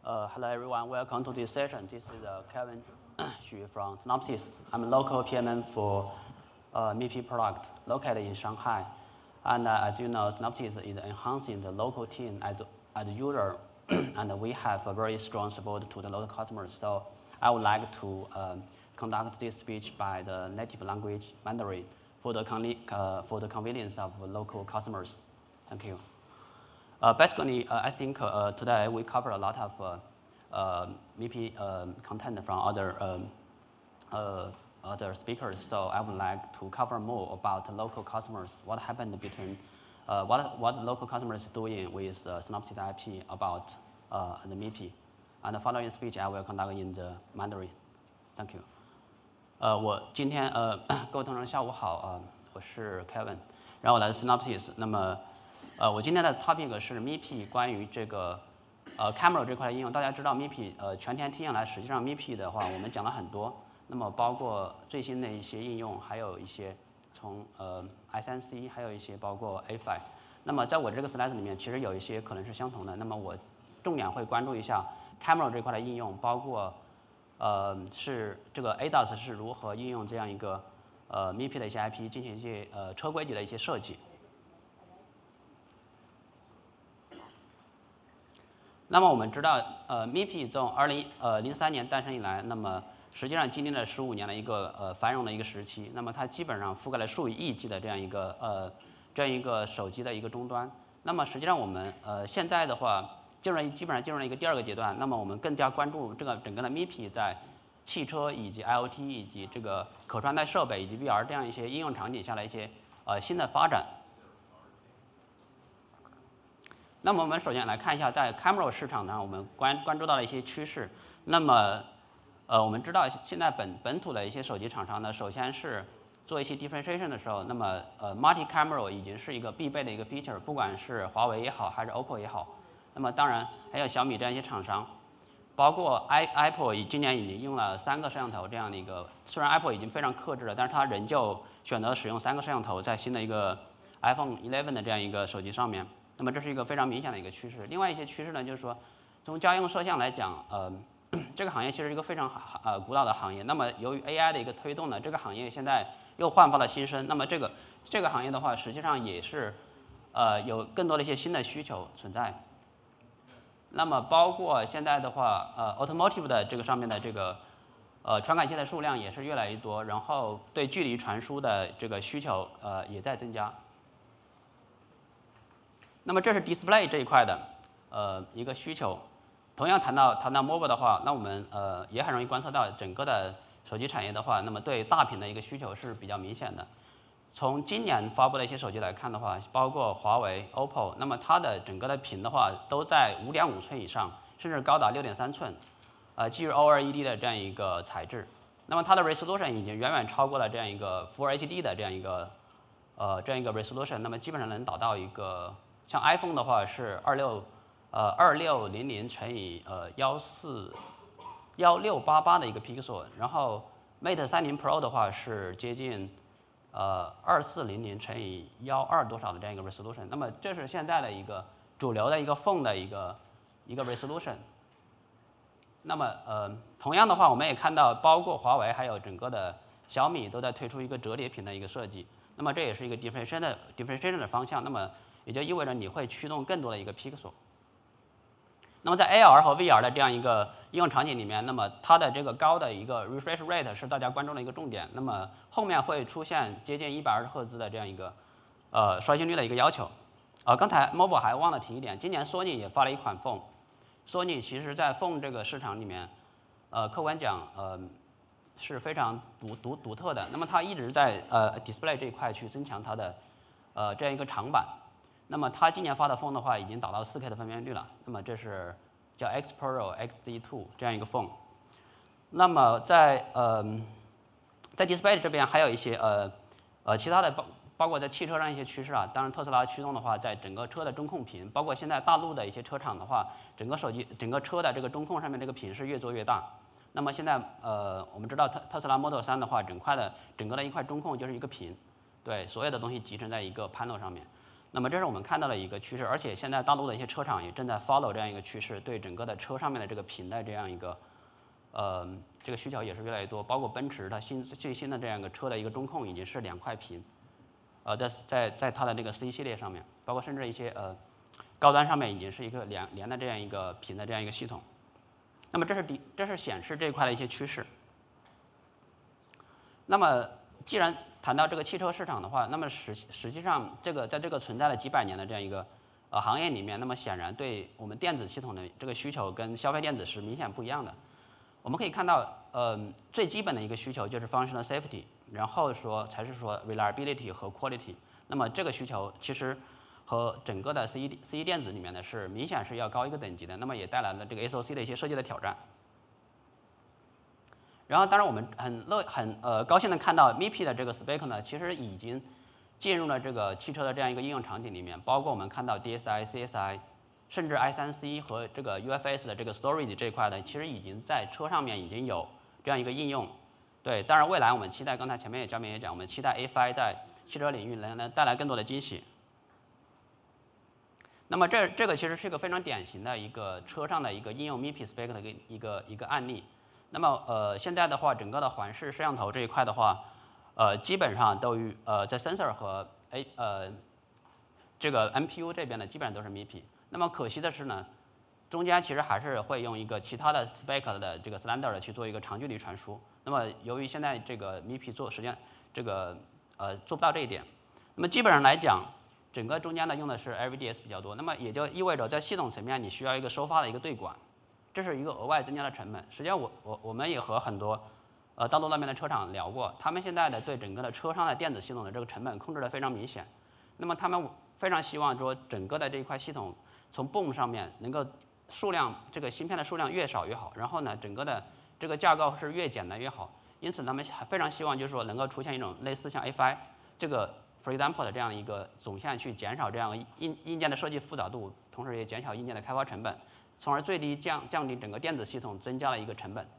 Hello everyone, welcome to this session. This is Kevin Xu from Synopsys. I'm a local PMM for MIPI product located in Shanghai. And as you know, Synopsys is enhancing the local team as a user, and we have a very strong support to the local customers. So I would like to conduct this speech by the native language Mandarin for the convenience of local customers. Thank you. Basically, I think today we cover a lot of MIPI content from other speakers. So I would like to cover more about local customers, what happened between, what local customers doing with Synopsys IP about the MIPI. And the following speech I will conduct in the Mandarin. Thank you. 我今天各位同仁下午好我是 Kevin， 然后我来自 Synopsys。那么我今天的 topic 是 MIPI 关于这个camera 这块的应用。大家知道 MIPI 全天听下来，实际上 MIPI 的话我们讲了很多，那么包括最新的一些应用，还有一些从S3C， 还有一些包括 A5。那么在我这个 slide 里面，其实有一些可能是相同的。那么我重点会关注一下 camera 这块的应用，包括是这个 ADAS 是如何应用这样一个MIPI 的一些 IP 进行一些车规级的一些设计。那么我们知道MIPI 从2003年诞生以来，那么实际上经历了15年的一个繁荣的一个时期。那么它基本上覆盖了数以亿计的这样一个手机的一个终端。那么实际上我们现在的话基本上进入了一个第二个阶段。那么我们更加关注这个整个的 MIPI 在汽车以及 IoT 以及这个可穿戴设备以及 VR 这样一些应用场景下的一些新的发展。那么我们首先来看一下在 camera 市场上我们关注到的一些趋势。那么我们知道现在本土的一些手机厂商呢，首先是做一些 differentiation 的时候，那么multi camera 已经是一个必备的一个 feature， 不管是华为也好还是 OPPO 也好。那么当然还有小米这样一些厂商，包括 Apple 今年已经用了3个摄像头这样的一个，虽然 Apple 已经非常克制了，但是它仍旧选择使用3个摄像头在新的一个 iPhone 11的这样一个手机上面。那么这是一个非常明显的一个趋势。另外一些趋势呢，就是说从家用摄像来讲，这个行业其实是一个非常古老的行业。那么由于 AI 的一个推动呢，这个行业现在又焕发了新生。那么这个行业的话，实际上也是有更多的一些新的需求存在。那么包括现在的话automotive 的这个上面的这个传感器的数量也是越来越多，然后对距离传输的这个需求也在增加。那么这是 display 这一块的一个需求。同样谈到 mobile 的话，那我们也很容易观测到整个的手机产业的话，那么对大屏的一个需求是比较明显的。从今年发布的一些手机来看的话，包括华为、OPPO， 那么它的整个的屏的话都在 5.5 寸以上，甚至高达 6.3 寸，基于 OLED 的这样一个材质。那么它的 resolution 已经远远超过了这样一个 Full HD 的这样一个resolution， 那么基本上能达到一个像 iPhone 的话是2600乘以1688的一个 pixel， 然后 Mate 30 Pro 的话是接近2400乘以12多少的这样一个 resolution。那么这是现在的一个主流的一个 phone 的一个 resolution。那么同样的话，我们也看到包括华为还有整个的小米都在推出一个折叠屏的一个设计。那么这也是一个 differentiation 的方向。那么也就意味着你会驱动更多的一个 pixel。那么在 AR 和 VR 的这样一个应用场景里面，那么它的这个高的一个 refresh rate 是大家关注的一个重点。那么后面会出现接近120赫兹的这样一个刷新率的一个要求。刚才 mobile 还忘了提一点，今年 Sony 也发了一款 phone。Sony 其实在 phone 这个市场里面，客观讲是非常独特的。那么它一直在display 这一块去增强它的这样一个长板。那么它今年发的 phone 的话，已经达到 4K 的分辨率了。那么这是叫 X Pro XZ2 这样一个 phone。那么在 display 这边还有一些其他的包括在汽车上一些趋势啊。当然特斯拉驱动的话，在整个车的中控屏，包括现在大陆的一些车厂的话，整个车的这个中控上面这个屏是越做越大。那么现在我们知道特斯拉 Model 3的话，整个的一块中控就是一个屏，对，所有的东西集成在一个 panel 上面。 那么这是我们看到的一个趋势，而且现在大陆的一些车厂也正在 follow 这样一个趋势，对整个的车上面的这个屏的这样一个这个需求也是越来越多，包括奔驰它最新的这样一个车的一个中控已经是2块屏，在它的这个 C 系列上面，包括甚至一些高端上面已经是一个连的这样一个屏的这样一个系统。那么这是显示这一块的一些趋势。那么既然谈到这个汽车市场的话，那么实际上在这个存在了几百年的这样一个行业里面，那么显然对我们电子系统的这个需求跟消费电子是明显不一样的。我们可以看到，最基本的一个需求就是 functional safety， 然后才是说 reliability 和 quality。那么这个需求其实和整个的 CE 电子里面呢是明显是要高一个等级的，那么也带来了这个 SoC 的一些设计的挑战。然后当然我们很高兴的看到 MIPI 的这个 spec 呢，其实已经进入了这个汽车的这样一个应用场景里面，包括我们看到 DSI、CSI， 甚至 I3C 和这个 UFS 的这个 storage 这一块呢，其实已经在车上面已经有这样一个应用。对，当然未来我们期待，刚才前面嘉宾也讲，我们期待 A5 在汽车领域能带来更多的惊喜。那么这个其实是一个非常典型的一个车上的一个应用 MIPI spec 的一个案例。那么现在的话，整个的环视摄像头这一块的话，基本上都在 sensor 和这个 MPU 这边呢，基本上都是 MIPI。那么可惜的是呢，中间其实还是会用一个其他的 spec 的这个 standard 去做一个长距离传输。那么由于现在这个 MIPI 做不到这一点，那么基本上来讲，整个中间呢用的是 LVDS 比较多。那么也就意味着在系统层面你需要一个收发的一个对管。这是一个额外增加的成本。实际上我们也和很多大陆那边的车厂聊过，他们现在的对整个的车上的电子系统的这个成本控制得非常明显。那么他们非常希望说整个的这一块系统从 BOM 上面能够这个芯片的数量越少越好，然后呢整个的这个架构是越简单越好。因此他们非常希望就是说能够出现一种类似像 A5 这个 for example 的这样一个总线，去减少这样硬件的设计复杂度，同时也减少硬件的开发成本，从而最低降低整个电子系统增加了一个成本。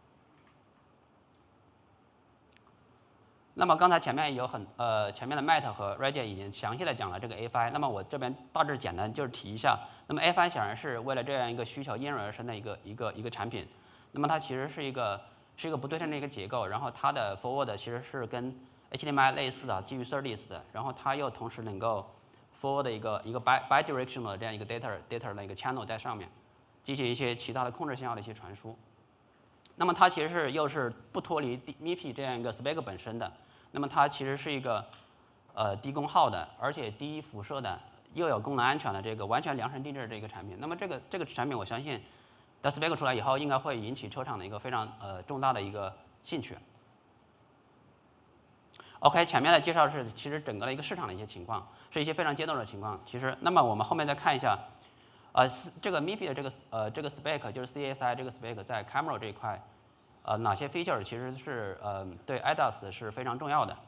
那么刚才前面前面的 Matt 和 Reggie 已经详细的讲了这个 A5， 那么我这边大致简单就是提一下。那么 A5 显然是为了这样一个需求应运而生的一个产品。那么它其实是一个不对称的一个结构，然后它的 forward 其实是跟 HDMI 类似的，基于 SerDes 的，然后它又同时能够 forward 一个bidirectional 的这样一个 data 的一个 channel 在上面，进行一些其他的控制信号的一些传输。那么它其实又是不脱离 MIPI 这样一个 spec 本身的。那么它其实是一个低功耗的，而且低辐射的，又有功能安全的这个完全量身定制的这个产品。那么这个产品我相信，在 spec 出来以后，应该会引起车厂的一个非常重大的一个兴趣。OK， 前面的介绍是其实整个的一个市场的一些情况，是一些非常阶段的情况。其实，那么我们后面再看一下，这个 MIPI 的这个 spec 就是 CSI 这个 spec 在 camera 这一块，哪些 feature 其实是对 ADAS 是非常重要的。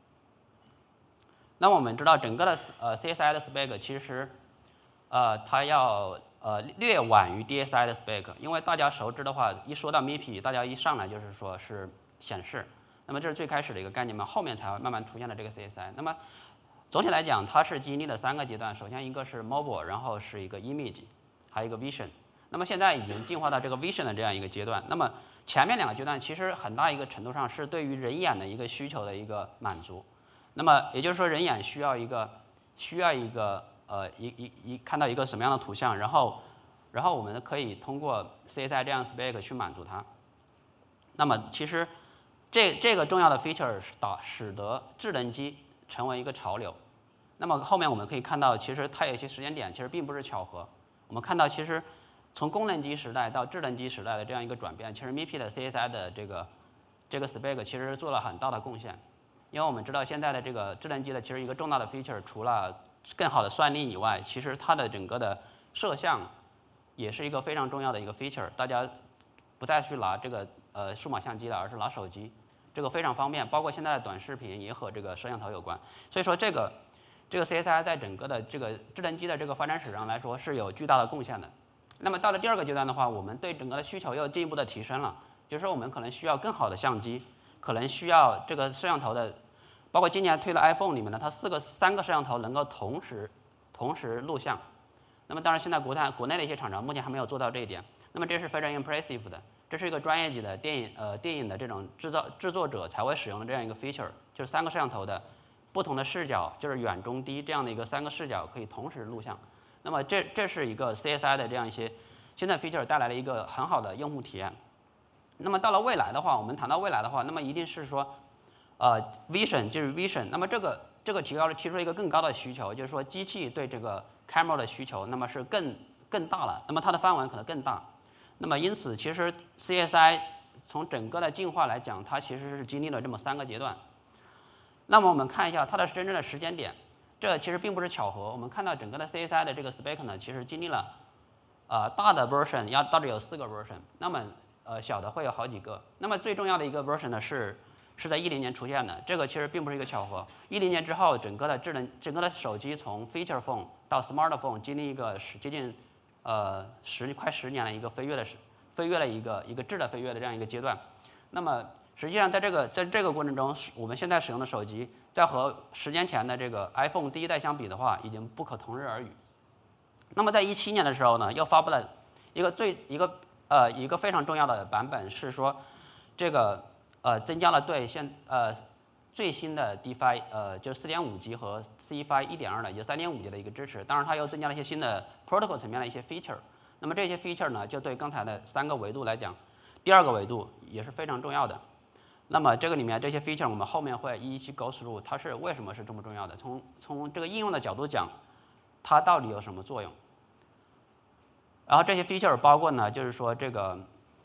那么我们知道整个的CSI 的 spec 其实它要略晚于 DSI 的 spec， 因为大家熟知的话，一说到 MIPI， 大家一上来就是说是显示，那么这是最开始的一个概念嘛，后面才慢慢出现了这个 CSI。那么总体来讲，它是经历了3个阶段，首先一个是 mobile， 然后是一个 image， 还有一个 vision。那么现在已经进化到这个 vision 的这样一个阶段。那么前面2个阶段其实很大一个程度上是对于人眼的一个需求的一个满足。那么也就是说，人眼需要一个看到一个什么样的图像，然后我们可以通过 CSI 这样 spec 去满足它。那么其实这个重要的 feature 使得智能机成为一个潮流。那么后面我们可以看到，其实它有一些时间点其实并不是巧合。我们看到其实从功能机时代到智能机时代的这样一个转变，其实 MIPI 的 CSI 的这个 spec 其实做了很大的贡献。因为我们知道现在的这个智能机的其实一个重大的 feature， 除了更好的算力以外，其实它的整个的摄像也是一个非常重要的一个 feature。大家不再去拿这个数码相机了，而是拿手机，这个非常方便。包括现在的短视频也和这个摄像头有关。所以说这个 CSI 在整个的这个智能机的这个发展史上来说是有巨大的贡献的。那么到了第2个阶段的话，我们对整个的需求又进一步的提升了，就是说我们可能需要更好的相机，可能需要这个摄像头的包括今年推的 iPhone 里面呢，它3个摄像头能够同时录像。那么当然现在国内的一些厂商目前还没有做到这一点，那么这是非常 impressive 的，这是一个专业级的电影的这种制作者才会使用的这样一个 feature， 就是3个摄像头的不同的视角，就是远中低这样的一个3个视角可以同时录像。那么这是一个 CSI 的这样一些新的 feature 带来了一个很好的用户体验。那么到了未来的话，我们谈到未来的话，那么一定是说vision 就是 vision， 那么这个提出了一个更高的需求，就是说机器对这个 camera 的需求，那么是更大了，那么它的范围可能更大。那么因此，其实 CSI 从整个的进化来讲，它其实是经历了这么3个阶段。那么我们看一下它的真正的时间点，这其实并不是巧合。我们看到整个的 CSI 的这个 spec 呢，其实经历了大的 version 到底有4个 version， 那么小的会有好几个。那么最重要的一个 version 呢是在10年出现的，这个其实并不是一个巧合。10年之后，整个的手机从 feature phone 到 smartphone 经历一个接近快10年的一个飞跃了一个质的飞跃的这样一个阶段。那么实际上在这个过程中，我们现在使用的手机在和10年前的这个 iPhone 第1代相比的话，已经不可同日而语。那么在17年的时候呢，又发布了一个非常重要的版本，是说这个增加了对最新的 DeFi 就是 4.5G 和 CeFi 1.2的也 3.5G 的一个支持。当然它又增加了一些新的 protocol 层面的一些 feature。那么这些 feature 呢，就对刚才的3个维度来讲，第2个维度也是非常重要的。那么这个里面这些 feature 我们后面会一一去 go through， 它是为什么是这么重要的？从这个应用的角度讲，它到底有什么作用？然后这些 feature 包括呢，就是说这个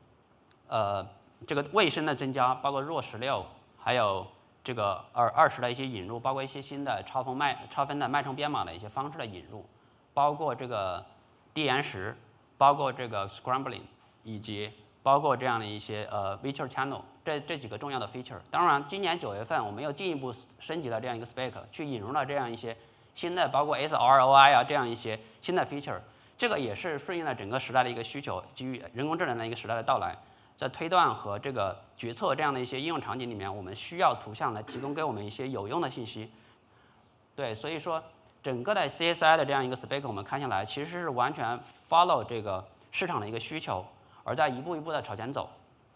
卫生的增加，包括RAW 16，还有这个20的一些引入，包括一些新的超分的脉冲编码的一些方式的引入，包括这个低延时，包括这个 scrambling， 以及包括这样的一些virtual channel， 这几个重要的 feature。当然，今年9月份我们又进一步升级了这样一个 spec， 去引入了这样一些新的，包括 SROI 啊这样一些新的 feature。这个也是顺应了整个时代的一个需求，基于人工智能的一个时代的到来，在推断和这个决策这样的一些应用场景里面，我们需要图像来提供给我们一些有用的信息。对，所以说整个的 CSI 的这样一个 spec 我们看下来，其实是完全 follow 这个市场的一个需求，而在一步一步的朝前走。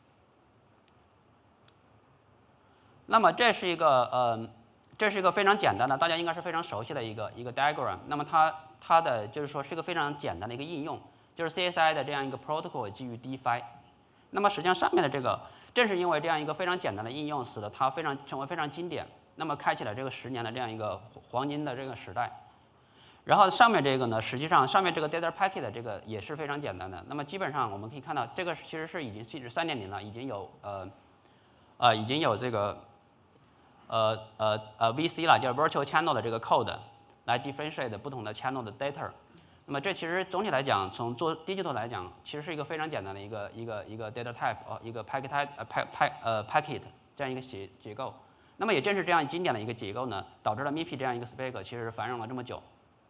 那么这是一个非常简单的，大家应该是非常熟悉的一个 diagram。那么它的就是说是一个非常简单的一个应用，就是 CSI 的这样一个 protocol 基于 DeFi。那么实际上上面的这个，正是因为这样一个非常简单的应用，使得它成为非常经典，那么开启了这个10年的这样一个黄金的这个时代。然后上面这个呢，实际上上面这个 data packet 这个也是非常简单的。那么基本上我们可以看到，这个其实是已经是 3.0 了，已经有这个VC 了，叫 virtual channel 的这个 code 来 differentiate 不同的 channel 的 data。那么这其实总体来讲，从做 digital 来讲，其实是一个非常简单的一个 data type 一个 packet 这样一个结构。那么也正是这样经典的一个结构呢，导致了 MIPI 这样一个 spec 其实繁荣了这么久。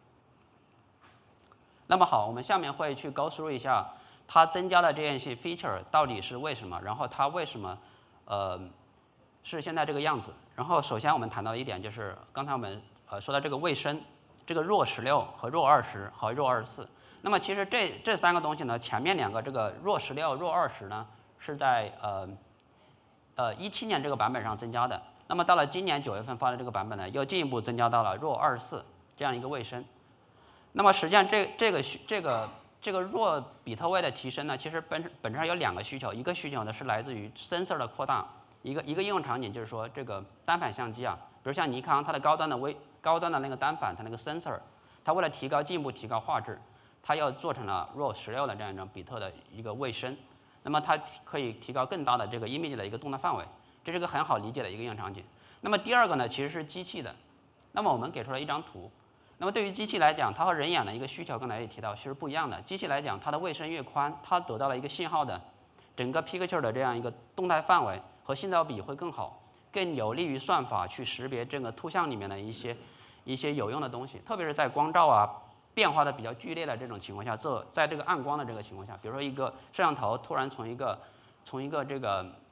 那么好，我们下面会去 go through 一下它增加的这样一些 feature 到底是为什么，然后它为什么是现在这个样子。然后首先我们谈到一点就是刚才我们说到这个卫生，这个RAW 16和RAW 20和RAW 24。那么其实这3个东西呢，前面2个这个RAW 16、RAW 20呢是在17年这个版本上增加的。那么到了今年9月份发的这个版本呢，又进一步增加到了RAW 24这样一个卫生。那么实际上这个RAW比特位的提升呢，其实本质上有2个需求，一个需求呢是来自于 sensor 的扩大，一个应用场景就是说这个单反相机啊，比如像尼康它的高端的那个单反，它那个 sensor， 它为了进一步提高画质，它又做成了RAW 16的这样一种比特的一个卫生，那么它可以提高更大的这个 image 的一个动态范围，这是个很好理解的一个应用场景。那么第2个呢，其实是机器的。那么我们给出了一张图。那么对于机器来讲，它和人眼的一个需求，刚才也提到，其实不一样的。机器来讲，它的卫生越宽，它得到了一个信号的整个 picture 的这样一个动态范围和信噪比会更好，更有利于算法去识别这个图像里面的一些有用的东西，特别是在光照啊变化的比较剧烈的这种情况下，在这个暗光的这个情况下，比如说一个摄像头突然从一个这个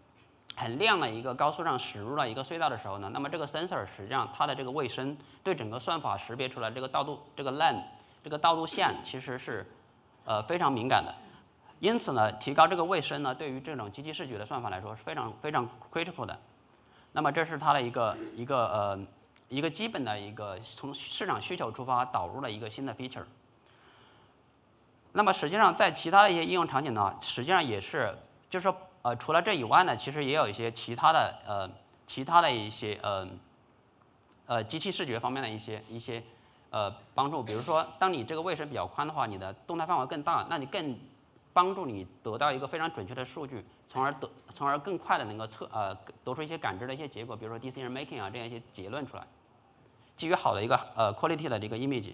很亮的一个高速上驶入了一个隧道的时候呢，那么这个 sensor 实际上它的这个卫生对整个算法识别出来这个道路这个 lane 这个道路线其实是非常敏感的。因此呢，提高这个卫生呢，对于这种机器视觉的算法来说是非常 critical 的。那么这是它的一个基本的一个从市场需求出发导入了一个新的 feature。那么实际上在其他的一些应用场景呢，实际上也是就是说除了这以外呢，其实也有一些其他的一些机器视觉方面的一些帮助。比如说，当你这个位置比较宽的话，你的动态范围更大，那你更帮助你得到一个非常准确的数据，从而更快的能够得出一些感知的一些结果，比如说 decision making 啊这样一些结论出来，基于好的一个quality 的这个 image。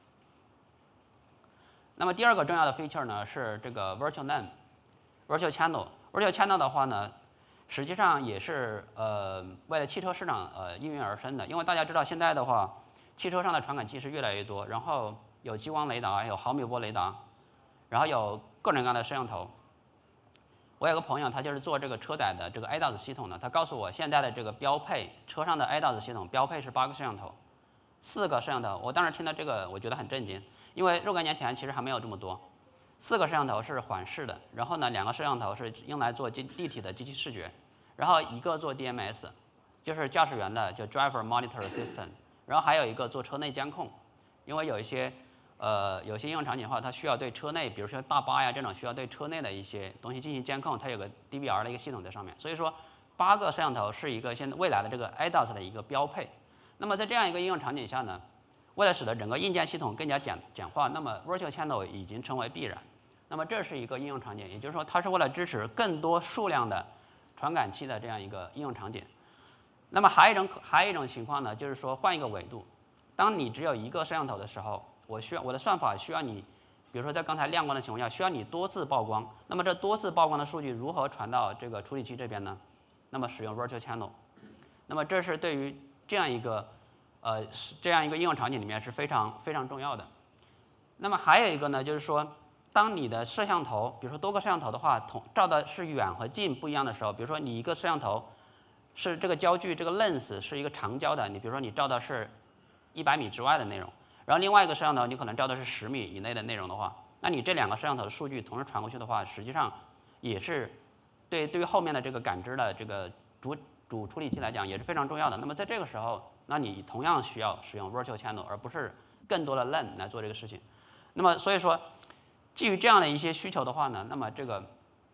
那么第二个重要的 feature 呢是这个 virtual channel。virtual channel 的话呢，实际上也是为了汽车市场应运而生的。因为大家知道现在的话，汽车上的传感器是越来越多，然后有激光雷达，有毫米波雷达，然后有各种各样的摄像头。我有个朋友，他就是做这个车载的这个 ADAS 系统的，他告诉我现在的这个标配车上的 ADAS 系统标配是8个摄像头，4个摄像头。我当时听到这个，我觉得很震惊，因为若干年前其实还没有这么多。4个摄像头是环视的，然后呢，2个摄像头是用来做立体的机器视觉，然后1个做 DMS， 就是驾驶员的就 Driver Monitor System， 然后还有1个做车内监控，因为有一些应用场景的话，它需要对车内，比如说大巴呀这种需要对车内的一些东西进行监控，它有个 DVR 的一个系统在上面。所以说8个摄像头是一个现在未来的这个 ADAS 的一个标配。那么在这样一个应用场景下呢，为了使得整个硬件系统更加简化，那么 Virtual Channel 已经成为必然。那么这是一个应用场景，也就是说它是为了支持更多数量的传感器的这样一个应用场景。那么还有一种情况呢，就是说换一个维度，当你只有1个摄像头的时候，我的算法需要你，比如说在刚才亮光的情况下，需要你多次曝光。那么这多次曝光的数据如何传到这个处理器这边呢？那么使用 Virtual Channel。那么这是对于这样一个应用场景里面是非常重要的。那么还有一个呢，就是说，当你的摄像头，比如说多个摄像头的话，照的是远和近不一样的时候，比如说你一个摄像头是这个焦距，这个 lens 是一个长焦的，你比如说你照的是100米之外的内容，然后另外一个摄像头你可能照的是10米以内的内容的话，那你这2个摄像头的数据同时传过去的话，实际上也是对于后面的这个感知的这个主处理器来讲也是非常重要的。那么在这个时候，那你同样需要使用 Virtual Channel， 而不是更多的 LAN 来做这个事情。那么所以说，基于这样的一些需求的话呢，那么这个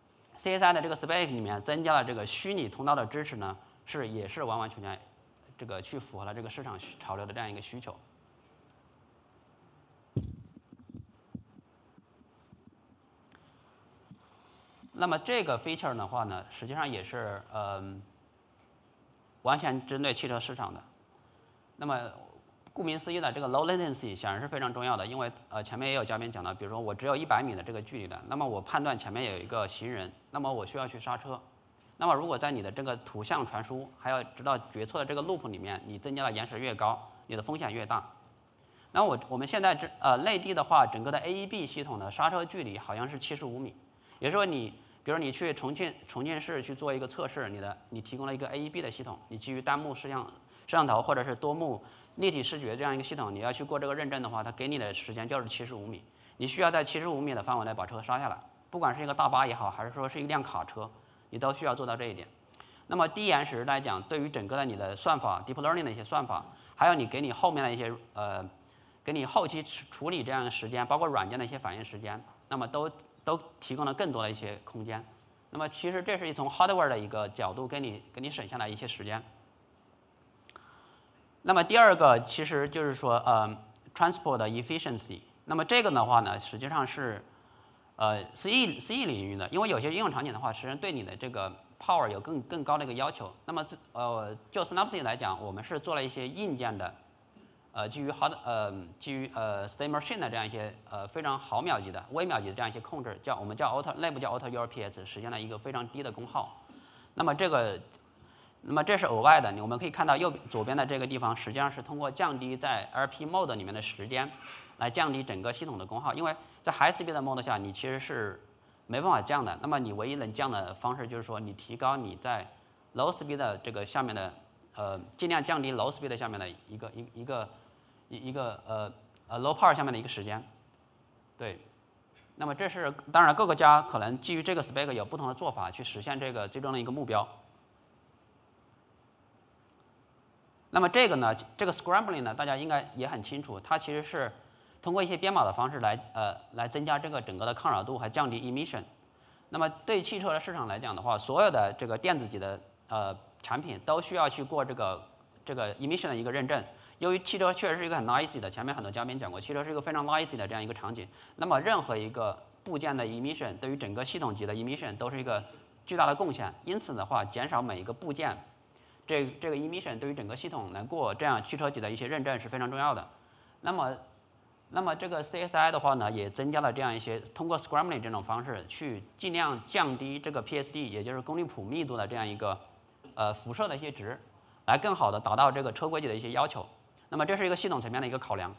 CSI 的这个 spec 里面增加了这个虚拟通道的支持呢，也是完全这个去符合了这个市场潮流的这样一个需求。那么这个 feature 的话呢，实际上也是完全针对汽车市场的。那么顾名思义的，这个 low latency 显然是非常重要的，因为前面也有嘉宾讲到，比如说我只有100米的这个距离的，那么我判断前面有一个行人，那么我需要去刹车。那么如果在你的这个图像传输还有直到决策的这个 loop 里面，你增加的延时越高，你的风险越大。那我们现在内地的话，整个的 AEB 系统的刹车距离好像是75米，也就是说比如你去重庆市去做一个测试，你提供了一个 AEB 的系统，你基于单目摄像头或者是多目立体视觉这样一个系统，你要去过这个认证的话，它给你的时间就是75米，你需要在75米的范围内把车刹下来，不管是一个大巴也好，还是说是一辆卡车，你都需要做到这一点。那么低延时来讲，对于整个的你的算法 deep learning 的一些算法，还有给你后面的一些给你后期处理这样的时间，包括软件的一些反应时间，那么都提供了更多的一些空间。那么其实这是从 hardware 的一个角度给你省下来一些时间。那么第二个其实就是说transport efficiency。那么这个的话呢，实际上是CE 领域的，因为有些应用场景的话，实际上对你的这个 power 有更高的一个要求。那么就 Synopsys 来讲，我们是做了一些硬件的基于 state machine 的这样一些非常毫秒级的微秒级的这样一些控制，我们叫内部叫 Auto ULPS， 实现了一个非常低的功耗。那么这是额外的，我们可以看到左边的这个地方，实际上是通过降低在 RP mode 里面的时间，来降低整个系统的功耗。因为在 high speed 的 mode 下，你其实是没办法降的。那么你唯一能降的方式就是说，你提高你在 low speed 的这个下面的尽量降低 low speed 下面的一个low power 下面的一个时间。对，那么这是当然各个家可能基于这个 spec 有不同的做法去实现这个最终的一个目标。那么这个呢，这个 scrambling 呢，大家应该也很清楚，它其实是通过一些编码的方式来增加这个整个的抗扰度和降低 emission。那么对汽车的市场来讲的话，所有的这个电子级的产品都需要去过这个 emission 的一个认证。由于汽车确实是一个很 noisy 的，前面很多嘉宾讲过，汽车是一个非常 noisy 的这样一个场景。那么任何一个部件的 emission 对于整个系统级的 emission 都是一个巨大的贡献。因此的话，减少每一个部件这个 emission 对于整个系统能过这样汽车级的一些认证是非常重要的。那么这个 CSI 的话呢，也增加了这样一些通过 scrambling 这种方式去尽量降低这个 PSD， 也就是功率谱密度的这样一个辐射的一些值，来更好的达到这个车规级的一些要求。那么这是一个系统层面的一个考量。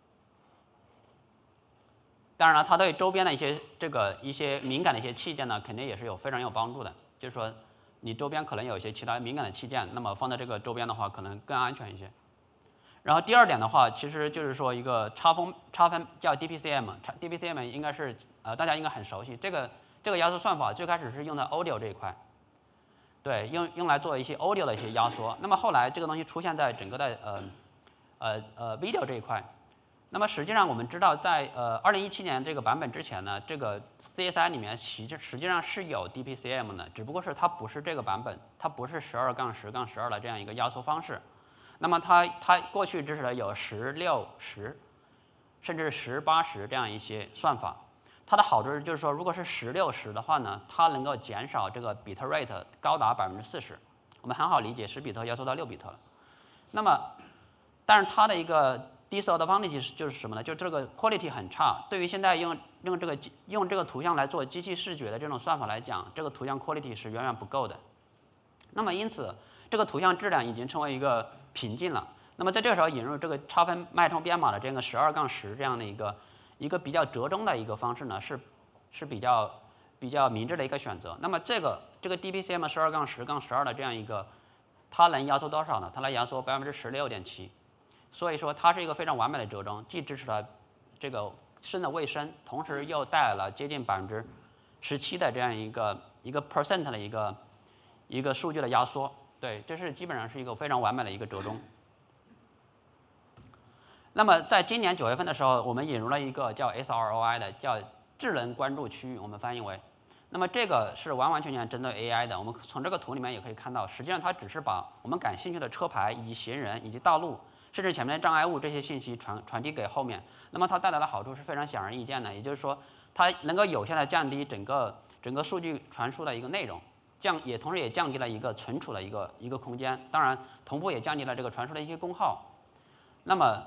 当然了，它对周边的一些敏感的一些器件呢，肯定也是非常有帮助的。就是说，你周边可能有一些其他敏感的器件，那么放在这个周边的话，可能更安全一些。然后第二点的话，其实就是说一个差分叫 DPCM 应该是大家应该很熟悉。这个压缩算法最开始是用在 audio 这一块，对，用来做一些 audio 的一些压缩。那么后来这个东西出现在整个的video 这一块。那么实际上我们知道，在2017年这个版本之前呢，这个 CSI 里面实际上是有 DPCM 的，只不过是它不是这个版本，它不是12-10-12的这样一个压缩方式。那么它过去支持的有16、10，甚至18、10这样一些算法。它的好处就是说，如果是16、10的话呢，它能够减少这个 bit rate 高达40%。我们很好理解，10比特压缩到6比特了。那么，但是它的一个 disadvantage 就是什么呢？就这个 quality 很差。对于现在用这个图像来做机器视觉的这种算法来讲，这个图像 quality 是远远不够的。那么因此，这个图像质量已经成为一个瓶颈了。那么在这个时候引入这个差分脉冲编码的这个12-10这样的一个比较折中的一个方式呢，是比较明智的一个选择。那么这个 DPCM 12-10-12的这样一个，它能压缩多少呢？它能压缩16.7%。所以说它是一个非常完美的折中，既支持了这个深的卫生，同时又带来了接近17%的这样一个 percent 的一个数据的压缩。对，这是基本上是一个非常完美的一个折中。那么在今年9月份的时候，我们引入了一个叫 SROI 的，叫智能关注区域，我们翻译为。那么这个是完完全全针对 AI 的。我们从这个图里面也可以看到，实际上它只是把我们感兴趣的车牌以及行人以及道路，甚至前面的障碍物这些信息传递给后面。那么它带来的好处是非常显而易见的，也就是说，它能够有效的降低整个数据传输的一个内容。同时也降低了一个存储的一个空间，当然同步也降低了这个传输的一些功耗。那么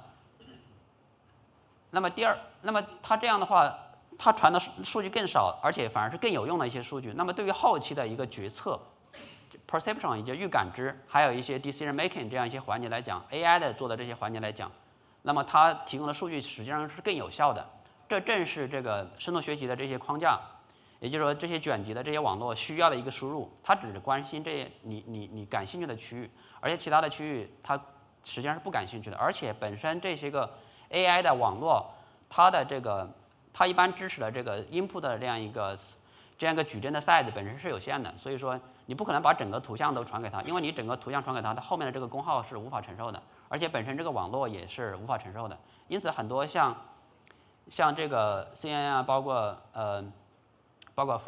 它这样的话，它传的数据更少，而且反而是更有用的一些数据。那么对于后期的一个决策 perception 以及预感知，还有一些 decision making 这样一些环节来讲 ，AI 的做的这些环节来讲，那么它提供的数据实际上是更有效的。这正是这个深度学习的这些框架。也就是说，这些卷积的这些网络需要的一个输入，它只关心这些你感兴趣的区域，而且其他的区域它实际上是不感兴趣的。而且本身这些个 AI 的网络，它一般支持的这个 input 的这样一个矩阵的 size 本身是有限的，所以说你不可能把整个图像都传给它，因为你整个图像传给它，它后面的这个功耗是无法承受的，而且本身这个网络也是无法承受的。因此，很多像这个 CNN 啊，包括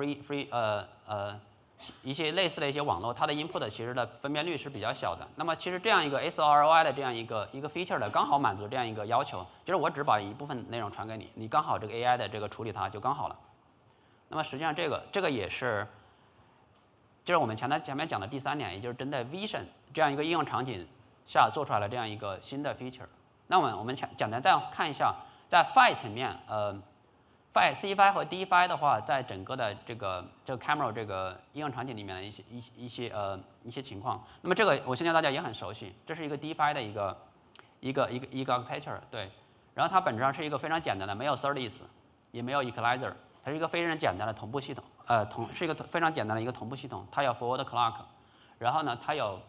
一些类似的一些网络，它的 input 其实的分辨率是比较小的。那么其实这样一个 SROI 的这样一个 feature 的，刚好满足这样一个要求，就是我只把一部分内容传给你，你刚好这个 AI 的这个处理它就刚好了。那么实际上这个也是，就是我们前面讲的第3点，也就是针对 vision 这样一个应用场景下做出来了这样一个新的 feature。那么我们简单再看一下，在 PHY 层面，CFI 和 DFI 的话，在整个的这个 camera 这个应用场景里面的一些情况。那么这个我相信大家也很熟悉，这是一个 DFI 的一个 architecture， 对。然后它本质上是一个非常简单的，没有 SerDes， 也没有 equalizer， 它是一个非常简单的同步系统，是一个非常简单的一个同步系统，它有 forward clock， 然后呢它有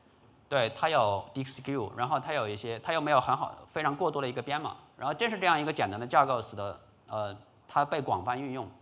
DXQ， 然后它有一些它又没有非常过多的一个编码，然后这是这样一个简单的架构，使得它被广泛运用。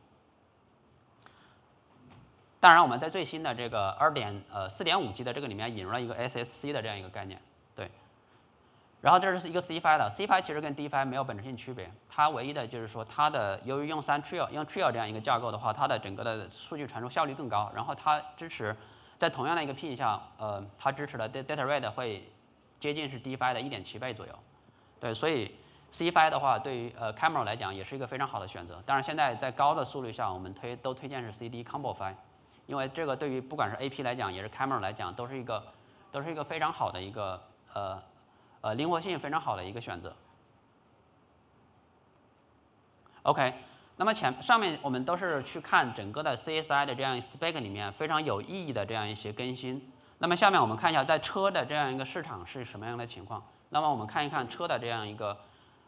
当然，我们在最新的这个4.5G 的这个里面引入了一个 SSC 的这样一个概念，对。然后这是一个 CFI 的 ，CFI 其实跟 DFI 没有本质性区别，它唯一的就是说它的由于用Trio 这样一个架构的话，它的整个的数据传输效率更高，然后它支持在同样的一个 pin 下，它支持的 data rate 会接近是 DFI 的1.7倍左右，对，所以 CFI 的话对于Camera 来讲也是一个非常好的选择。当然现在在高的速率下，我们都推荐是 CD Combo PHY， 因为这个对于不管是 AP 来讲，也是 Camera 来讲，都是一个非常好的一个灵活性非常好的一个选择。OK， 那么上面我们都是去看整个的 CSI 的这样 spec 里面非常有意义的这样一些更新。那么下面我们看一下在车的这样一个市场是什么样的情况。那么我们看一看车的这样一个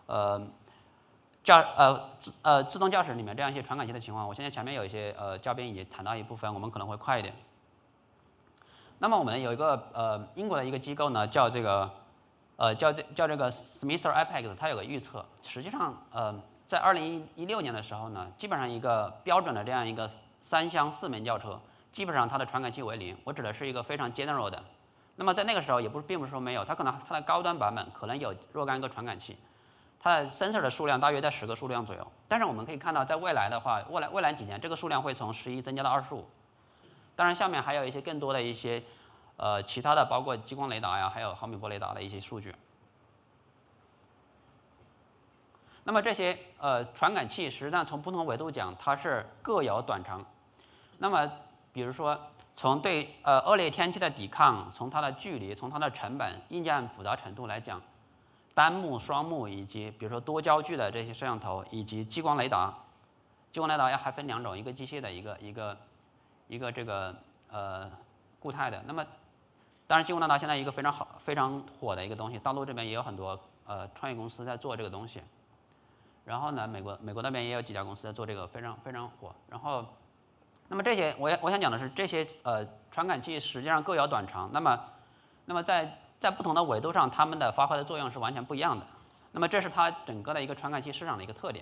自动驾驶里面这样一些传感器的情况。我现在前面有一些嘉宾已经谈到一部分，我们可能会快一点。那么我们有一个英国的一个机构呢，叫这个 Smither Apex， 它有个预测，实际上在2016年的时候呢，基本上一个标准的这样一个3厢4门轿车，基本上它的传感器为0，我指的是一个非常 general 的。那么在那个时候并不是说没有，它可能它的高端版本可能有若干个传感器，它的 sensor 的数量大约在10个数量左右。但是我们可以看到，在未来的话，未来几年这个数量会从11增加到25。当然下面还有一些更多的一些其他的，包括激光雷达呀，还有毫米波雷达的一些数据。那么这些传感器实际上从不同维度讲，它是各有短长。那么比如说从对恶劣天气的抵抗，从它的距离，从它的成本、硬件复杂程度来讲，单目、双目以及比如说多焦距的这些摄像头，以及激光雷达，激光雷达还分2种，一个机械的，一个这个固态的。那么当然激光雷达现在一个非常火的一个东西，大陆这边也有很多创业公司在做这个东西。然后呢，美国那边也有几家公司在做这个，非常火。然后，那么这些我想讲的是，这些传感器实际上各有短长。那么在不同的维度上，它们的发挥的作用是完全不一样的。那么这是它整个的一个传感器市场的一个特点。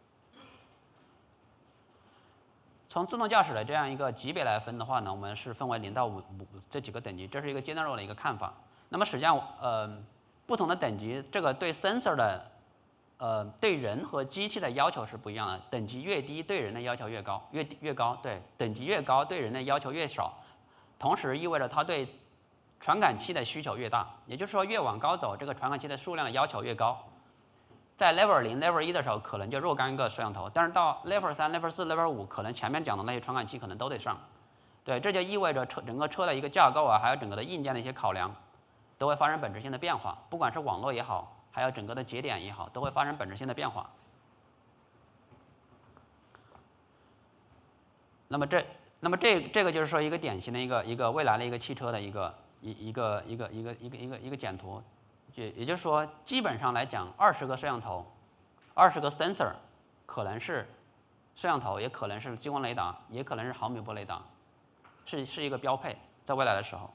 从自动驾驶的这样一个级别来分的话呢，我们是分为0到5这几个等级，这是一个 general 的一个看法。那么实际上不同的等级，这个对 sensor 的对人和机器的要求是不一样的，等级越低，对人的要求越高，越高，对，等级越高，对人的要求越少，同时意味着它对传感器的需求越大，也就是说越往高走，这个传感器的数量的要求越高。在 level 0、level 1的时候，可能就若干个摄像头，但是到 level 3、level 4、level 5，可能前面讲的那些传感器可能都得上。对，这就意味着整个车的一个架构啊，还有整个的硬件的一些考量，都会发生本质性的变化，不管是网络也好，还有整个的节点也好，都会发生本质性的变化。那么这个就是说一个典型的一个未来的一个汽车的一个简图，也就是说，基本上来讲，20个摄像头，20个 sensor， 可能是摄像头，也可能是激光雷达，也可能是毫米波雷达，是一个标配，在未来的时候。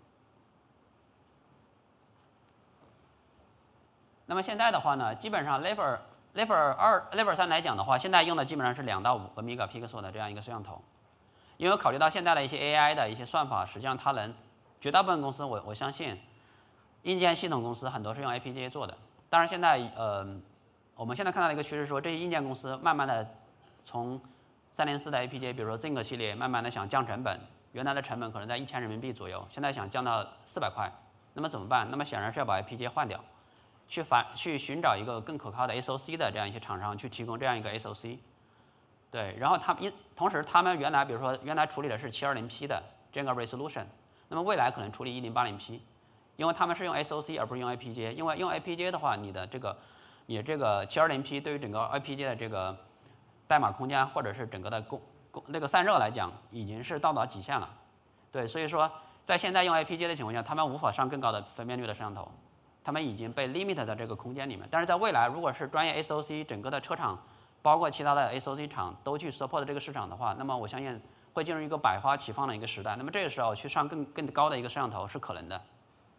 那么现在的话呢，基本上 level 3来讲的话，现在用的基本上是2到5个 megapixel 的这样一个摄像头，因为考虑到现在的一些 AI 的一些算法，实际上它绝大部分公司我相信，硬件系统公司很多是用 APGA 做的。当然现在我们现在看到的一个趋势说，这些硬件公司慢慢的从304的 APGA， 比如说 Zynq 系列，慢慢的想降成本，原来的成本可能在1000人民币左右，现在想降到400块，那么怎么办？那么显然是要把 APGA 换掉。去寻找一个更可靠的 SoC 的这样一些厂商去提供这样一个 SoC， 对，然后同时他们原来处理的是720P 的这样一个 resolution， 那么未来可能处理1080P， 因为他们是用 SoC 而不是用 APGA， 因为用 APGA 的话，你这个 720P 对于整个 APGA 的这个代码空间或者是整个的那个散热来讲，已经是到达极限了，对，所以说在现在用 APGA 的情况下，他们无法上更高的分辨率的摄像头。他们已经被 limit 在这个空间里面，但是在未来，如果是专业 SoC 整个的车厂，包括其他的 SoC 厂都去 support 这个市场的话，那么我相信会进入一个百花齐放的一个时代。那么这个时候去上更高的一个摄像头是可能的。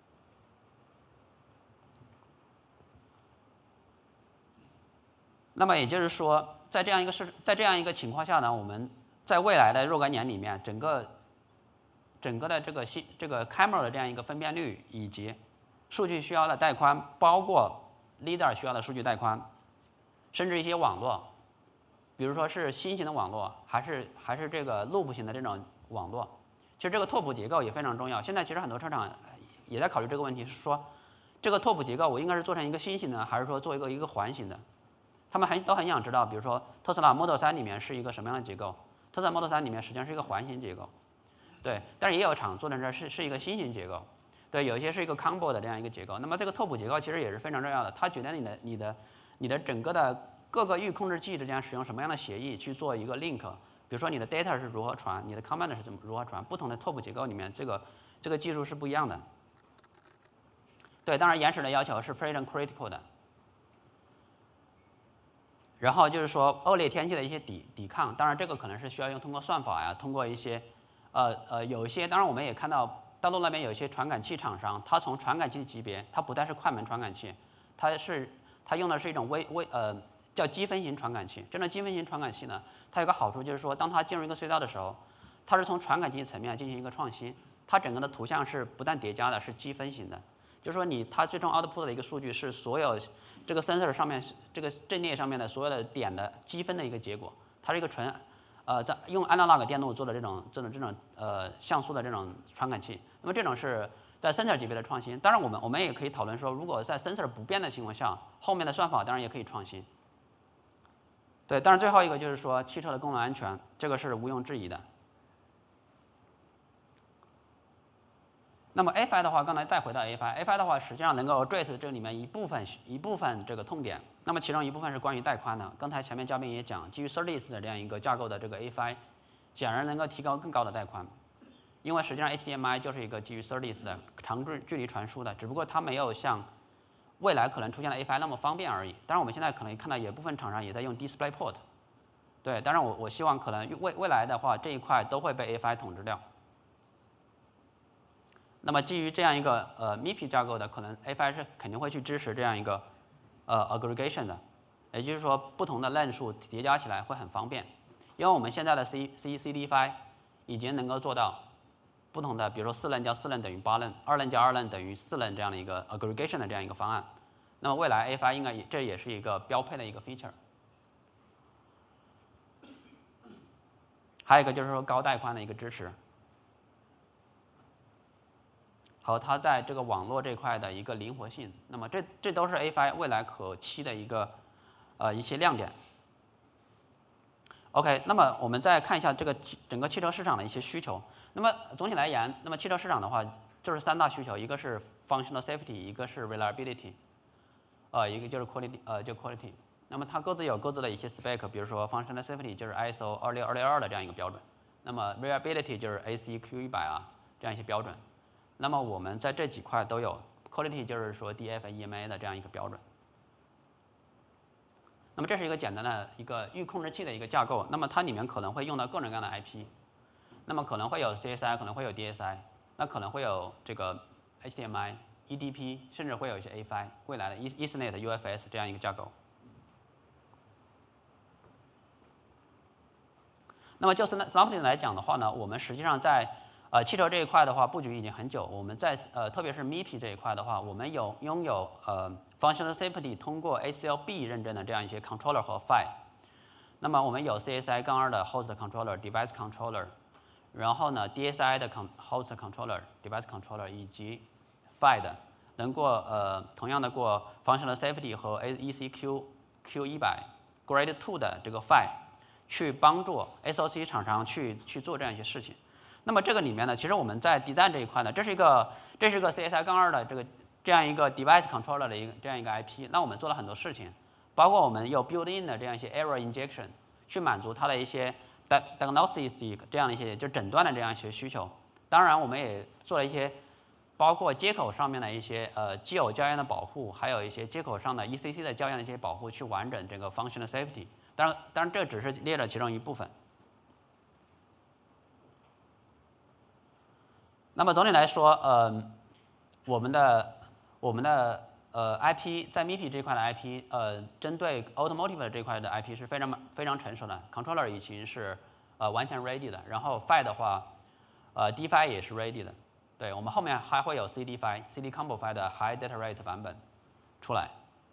那么也就是说，在这样一个情况下呢，我们在未来的若干年里面，整个的这个 camera 的这样一个分辨率以及数据需要的带宽，包括 LiDAR 需要的数据带宽，甚至一些网络，比如说是新型的网络，还是这个 loop 型的这种网络，其实这个拓扑结构也非常重要。现在其实很多车厂也在考虑这个问题，是说这个拓扑结构我应该是做成一个新型的，还是说做一个环形的？他们都很想知道，比如说特斯拉 Model 3里面是一个什么样的结构？特斯拉 Model 3里面实际上是一个环形结构，对，但是也有厂做成这是一个新型结构，对，有一些是一个 combo 的这样一个结构。那么这个拓扑结构其实也是非常重要的，它决定你的整个的各个域控制器之间使用什么样的协议去做一个 link， 比如说你的 data 是如何传，你的 command 是如何传，不同的拓扑结构里面这个技术是不一样的。对，当然延时的要求是非常 critical 的。然后就是说恶劣天气的一些抵抗，当然这个可能是需要通过算法呀，通过一些有一些，当然我们也看到大陆那边有一些传感器厂商，它从传感器级别，它不再是快门传感器，它用的是一种叫积分型传感器。这种积分型传感器呢，它有个好处就是说，当它进入一个隧道的时候，它是从传感器层面进行一个创新，它整个的图像是不断叠加的，是积分型的。就是说它最终 output 的一个数据是所有这个 sensor 上面这个阵列上面的所有的点的积分的一个结果，它是一个纯在用 analog 电路做的这种像素的这种传感器。那么这种是在 sensor 级别的创新。当然我们也可以讨论说，如果在 sensor 不变的情况下，后面的算法当然也可以创新。对，当然最后一个就是说汽车的公共安全，这个是毋庸置疑的。那么 AFI 的话，刚才再回到 AFI 的话，实际上能够 address 这里面一部分这个痛点。那么其中一部分是关于带宽的。刚才前面嘉宾也讲，基于 SerDes 的这样一个架构的这个 AFI， 显然能够提高更高的带宽，因为实际上 HDMI 就是一个基于 SerDes 的长距离传输的，只不过它没有像未来可能出现的 AFI 那么方便而已。当然我们现在可能看到有部分厂商也在用 DisplayPort。对，当然我希望可能未来的话这一块都会被 AFI 统治掉。那么基于这样一个MIPI 架构的，可能 AFI 是肯定会去支持这样一个aggregation 的，也就是说不同的链数叠加起来会很方便，因为我们现在的 CDFI 已经能够做到不同的，比如说4楞加4楞等于8楞，2楞加2楞等于4楞这样的一个 aggregation 的这样一个方案。那么未来 AFI 应该这也是一个标配的一个 feature。还有一个就是说高带宽的一个支持。和它在这个网络这块的一个灵活性，那么这都是 AFI 未来可期的一些亮点。OK， 那么我们再看一下这个整个汽车市场的一些需求。那么总体来言，那么汽车市场的话就是3大需求，一个是 functional safety， 一个是 reliability， 一个就是 quality。那么它各自有各自的一些 spec， 比如说 functional safety 就是 ISO 26262的这样一个标准，那么 reliability 就是 ACQ100啊这样一些标准。那么我们在这几块都有 quality， 就是说 DF、EMA 的这样一个标准。那么这是一个简单的一个域控制器的一个架构，那么它里面可能会用到各种各样的 IP， 那么可能会有 CSI， 可能会有 DSI， 那可能会有这个 HDMI、EDP， 甚至会有一些 AFI， 未来的 Ethernet、UFS 这样一个架构。那么就 Synopsys 来讲的话呢，我们实际上在汽车这一块的话，布局已经很久。我们在特别是 MIPI 这一块的话，我们拥有functional safety 通过 ACLB 认证的这样一些 controller 和 PHY。那么我们有 CSI-2的 host controller、device controller， 然后呢 DSI 的 host controller、device controller 以及 PHY 的能过同样的过 functional safety 和 ECQ100 Grade 2的这个 PHY， 去帮助 SoC 厂商去做这样一些事情。那么这个里面呢，其实我们在 design 这一块呢，这是一个 CSI-2的这样一个 device controller 的这样一个 IP。那我们做了很多事情，包括我们有 built-in 的这样一些 error injection， 去满足它的一些 diagnostic 这样的一些就诊断的这样一些需求。当然，我们也做了一些包括接口上面的一些基友胶原的保护，还有一些接口上的 ECC 的胶原的一些保护，去完整这个 functional safety。当然这只是列了其中一部分。 那么总体来说，我们的IP 在 MIPI 这块的 IP，针对 automotive 的这块的 IP 是非常成熟的 ，controller 已经是完全 ready 的。然后 PHY 的话，DPHY 也是 ready 的。对，我们后面还会有 CD Combo PHY 的 High Data Rate 版本出来。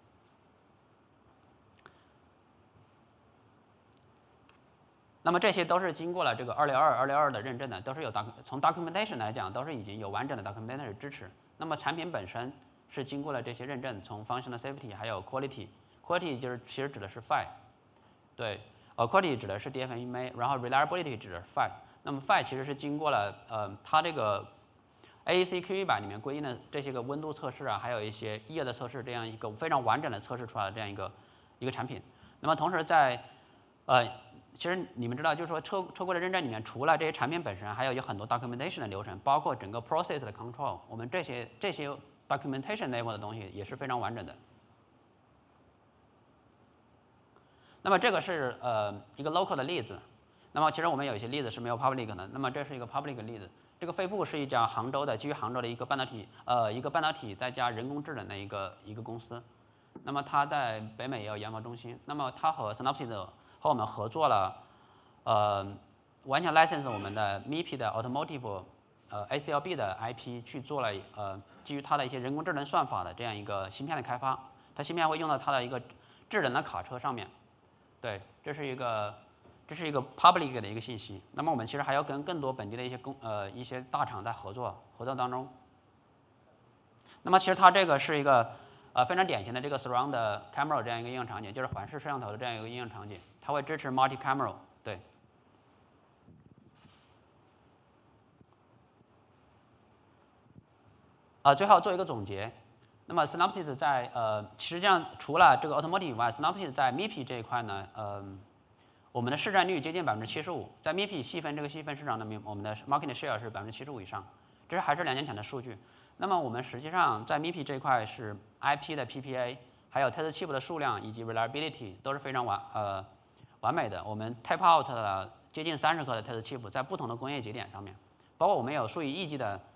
那么这些都是经过了这个202的认证的，都是有从 documentation 来讲，都是已经有完整的 documentation 支持。那么产品本身是经过了这些认证，从 functional safety 还有 quality 就是其实指的是 PHY， 对，quality 指的是 DFMEA， 然后 reliability 指的是 PHY。那么 PHY 其实是经过了它这个 AEC Q100里面规定的这些个温度测试啊，还有一些液的测试，这样一个非常完整的测试出来的这样一个产品。那么同时在其实你们知道，就是说车规的认证里面，除了这些产品本身，还有很多 documentation 的流程，包括整个 process 的 control， 我们这些 documentation level 的东西也是非常完整的。那么这个是一个 local 的例子。那么其实我们有一些例子是没有 public 的。那么这是一个 public 例子。这个飞布是一家杭州的，基于杭州的一个半导体再加人工智能的一个公司。那么它在北美也有研发中心。那么它和 Synopsys 和我们合作了，完全 license 我们的 MIPI 的 automotive ACLB 的 IP 去做了基于它的一些人工智能算法的这样一个芯片的开发。它芯片会用到它的一个智能的卡车上面。对，这是一个 public 的一个信息。那么我们其实还要跟更多本地的一些大厂在合作当中。那么其实它这个是一个非常典型的这个 surround camera 这样一个应用场景，就是环视摄像头的这样一个应用场景，它会支持 multi camera。对。最后做一个总结。那么 Synopsys 在实际上除了这个 automotive 以外 ，Synopsys 在 MIPI 这一块呢，我们的市占率接近75%，在 MIPI 细分市场里面，我们的 market share 是75%以上，这还是2年前的数据。那么我们实际上在 MIPI 这一块是 IP 的 PPA， 还有 test chip 的数量以及 reliability 都是非常完美的。我们 tape out 了接近30颗的 test chip 在不同的工业节点上面，包括我们有数以亿计的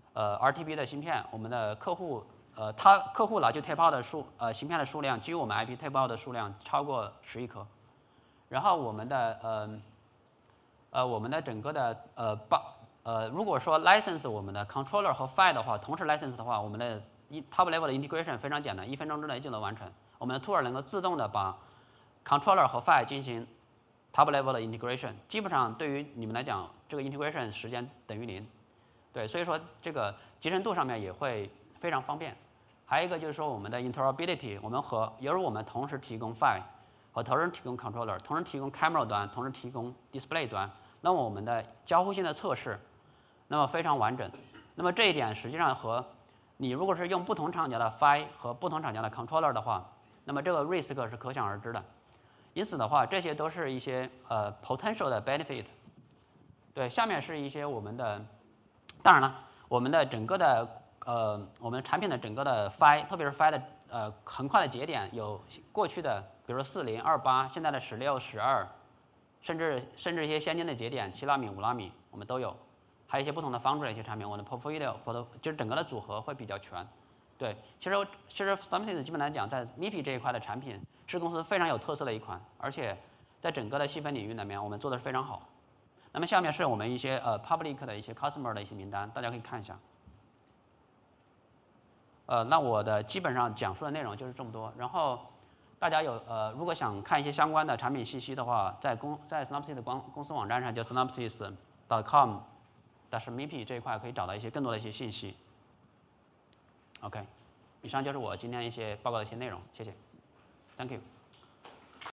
RTB 的芯片，我们的客户客户拿去 tape out 的芯片的数量，基于我们 IP tape out 的数量超过10亿颗。然后我们的整个的如果说 license 我们的 controller 和 PHY 的话，同时 license 的话，我们的 top level 的 integration 非常简单，1分钟之内就能完成。我们的 tool 能够自动的把 controller 和 PHY 进行 top level 的 integration， 基本上对于你们来讲，这个 integration 时间等于0。对，所以说这个集成度上面也会非常方便。还有一个就是说我们的 interoperability， 犹如我们同时提供 PHY 和同时提供 controller， 同时提供 camera 端，同时提供 display 端，那么我们的交互性的测试，那么非常完整。那么这一点实际上和你如果是用不同厂家的 PHY 和不同厂家的 controller 的话，那么这个 risk 是可想而知的。因此的话，这些都是一些potential 的 benefit。对，下面是一些我们的，当然了，我们的整个的我们产品的整个的 PHY， 特别是 PHY 的横跨的节点有过去的，比如说40、28，现在的16、12，甚至一些先进的节点7纳米、5纳米，我们都有，还有一些不同的foundry的一些产品，我们的 portfolio 就是整个的组合会比较全。对，其实 Synopsys 基本来讲，在 MIPI 这一块的产品是公司非常有特色的一款，而且在整个的细分领域里面，我们做的是非常好。那么下面是我们一些public 的一些 customer 的一些名单，大家可以看一下。那我的基本上讲述的内容就是这么多。然后大家如果想看一些相关的产品信息的话，在 Synopsys 的公司网站上，就 synopsys.com/MIPI 这一块可以找到一些更多的一些信息。OK， 以上就是我今天一些报告的一些内容，谢谢 ，Thank you。